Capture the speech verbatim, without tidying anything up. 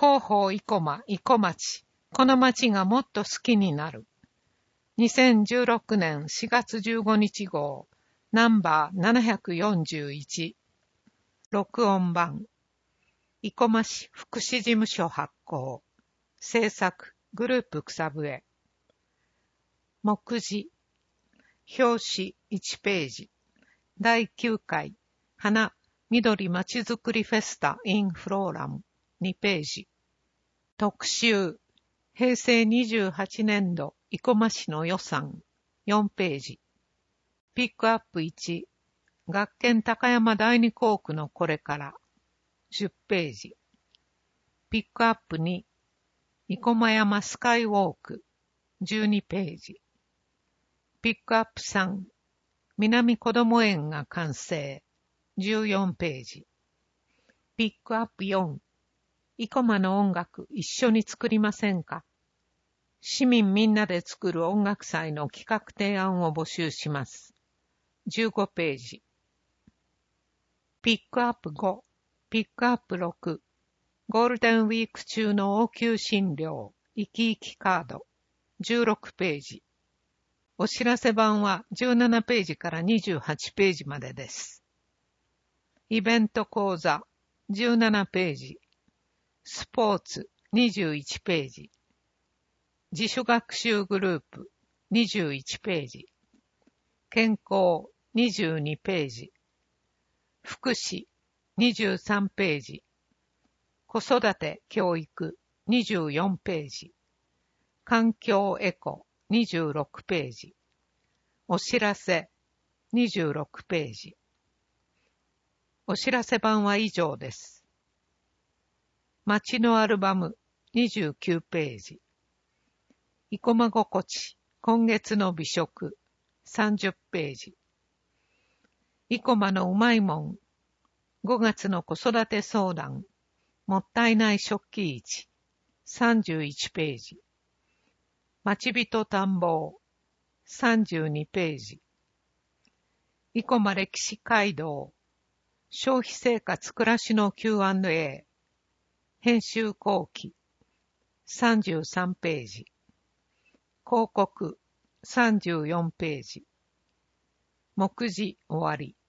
広報生駒、生駒町。この町がもっと好きになる。にせんじゅうろくねんしがつじゅうごにち号、ナンバーななひゃくよんじゅういち。録音版。生駒市福祉事務所発行。制作、グループ草笛。目次。表紙いちページ。だいきゅうかい、花、緑まちづくりフェスタ in フローラムにページ。特集、平成にじゅうはちねんど生駒市の予算よんページ。ピックアップいち、学研高山第二校区のこれからじゅっページ。ピックアップに、生駒山スカイウォークじゅうにページ。ピックアップさん、南こども園が完成じゅうよんページ。ピックアップよん、生駒の音楽一緒に作りませんか？市民みんなで作る音楽祭の企画提案を募集します。じゅうごページ。ピックアップご、ピックアップろく、ゴールデンウィーク中の応急診療、生き生きカード、じゅうろくページ。お知らせ版はじゅうななページからにじゅうはちページまでです。イベント講座、じゅうななページ。スポーツ、にじゅういちページ。自主学習グループ、にじゅういちページ。健康、にじゅうにページ。福祉、にじゅうさんページ。子育て教育、にじゅうよんページ。環境エコ、にじゅうろくページ。お知らせ、にじゅうろくページ。お知らせ版は以上です。街のアルバム、にじゅうきゅうページ。生駒心地、今月の美食、さんじゅっページ。生駒のうまいもん、ごがつの子育て相談、もったいない食器市、さんじゅういちページ。町人探訪、さんじゅうにページ。生駒歴史街道、消費生活暮らしの キューアンドエー、編集後期、さんじゅうさんページ。広告、さんじゅうよんページ。目次終わり。